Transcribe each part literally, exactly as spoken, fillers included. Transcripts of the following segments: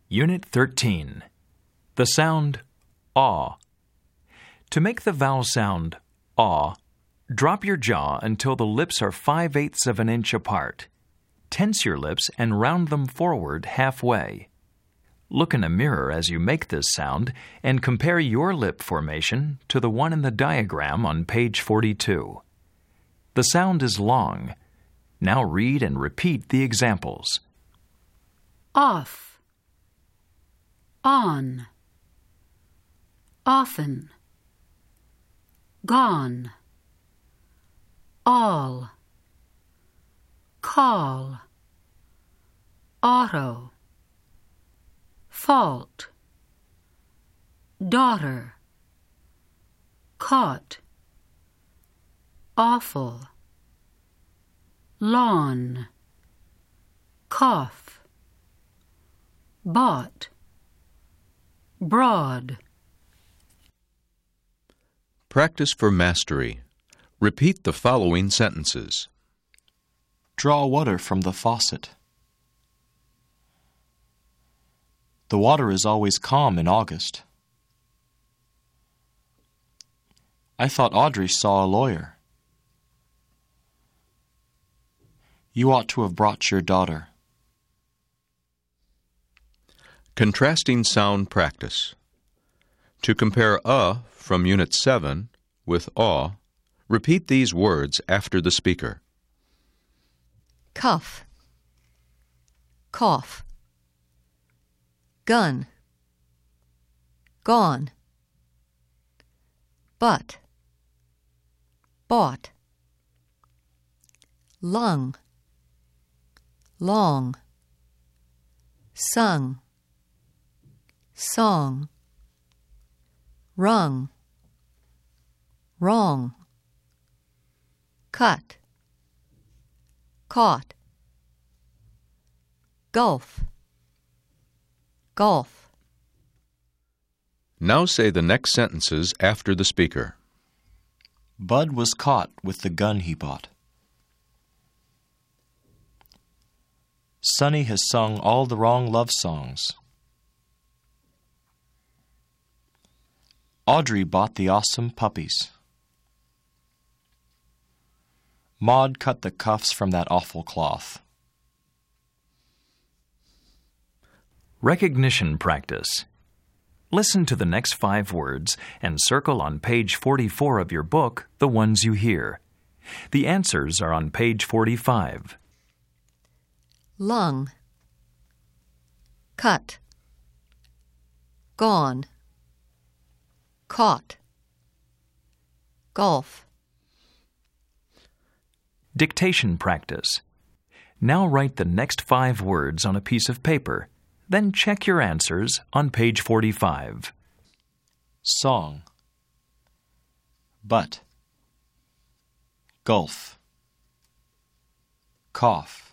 Unit thirteen. The sound aw. To make the vowel sound aw, drop your jaw until the lips are five-eighths of an inch apart. Tense your lips and round them forward halfway. Look in a mirror as you make this sound and compare your lip formation to the one in the diagram on page forty-two. The sound is long. Now read and repeat the examples. Off, on, often, gone, all, call, auto, fault, daughter, caught, awful, lawn, cough, bought, broad. Practice for mastery. Repeat the following sentences. Draw water from the faucet. The water is always calm in August. I thought Audrey saw a lawyer. You ought to have brought your daughter. Contrasting sound practice. To compare a from Unit seven with aw, repeat these words after the speaker. Cuff, cough, gun, gone, butt, bought, lung, long, sung, song, rung, wrong, cut, caught, gulf, golf. Now say the next sentences after the speaker. Bud was caught with the gun he bought. Sonny has sung all the wrong love songs. Audrey bought the awesome puppies. Maud cut the cuffs from that awful cloth. Recognition practice. Listen to the next five words and circle on page forty-four of your book the ones you hear. The answers are on page forty-five. Lung, cut, gone, caught, golf. Dictation practice. Now write the next five words on a piece of paper. Then check your answers on page forty-five. Song, butt, gulf, cough,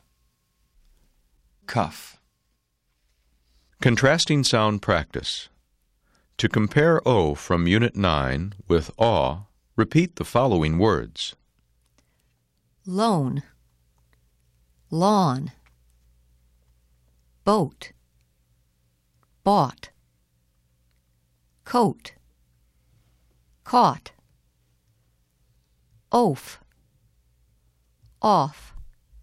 cuff. Contrasting sound practice. To compare O from Unit nine with aw, repeat the following words. Loan, lawn, boat, bought, coat, caught, oaf, off,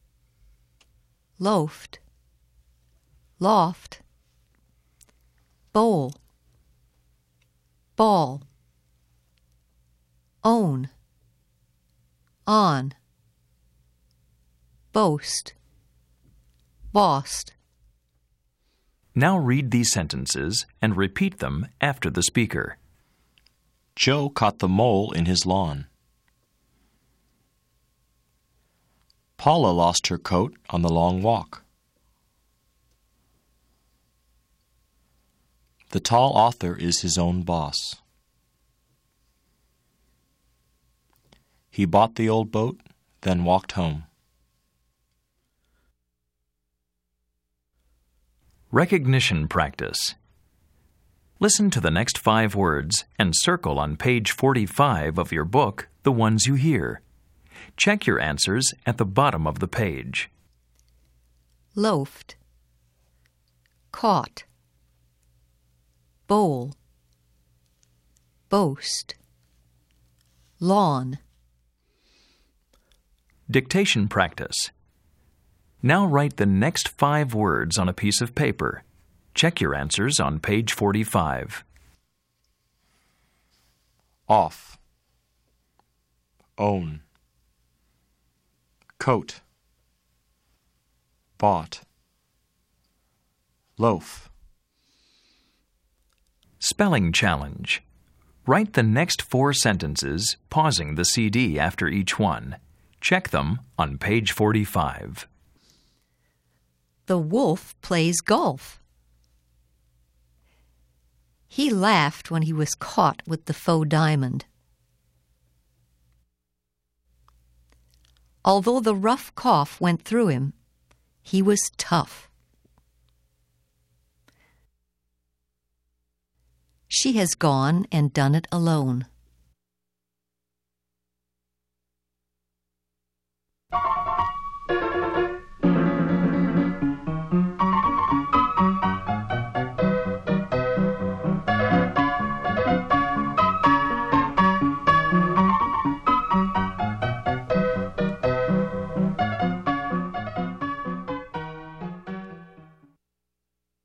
loafed, loft, bowl, ball, own, on, boast, bossed. Now read these sentences and repeat them after the speaker. Joe caught the mole in his lawn. Paula lost her coat on the long walk. The tall author is his own boss. He bought the old boat, then walked home. Recognition practice. Listen to the next five words and circle on page forty-five of your book the ones you hear. Check your answers at the bottom of the page. Loafed, caught, bowl, boast, lawn. Dictation practice. Now write the next five words on a piece of paper. Check your answers on page forty-five. Off, own, coat, bought, loaf. Spelling challenge. Write the next four sentences, pausing the C D after each one. Check them on page forty-five. The wolf plays golf. He laughed when he was caught with the faux diamond. Although the rough cough went through him, he was tough. She has gone and done it alone.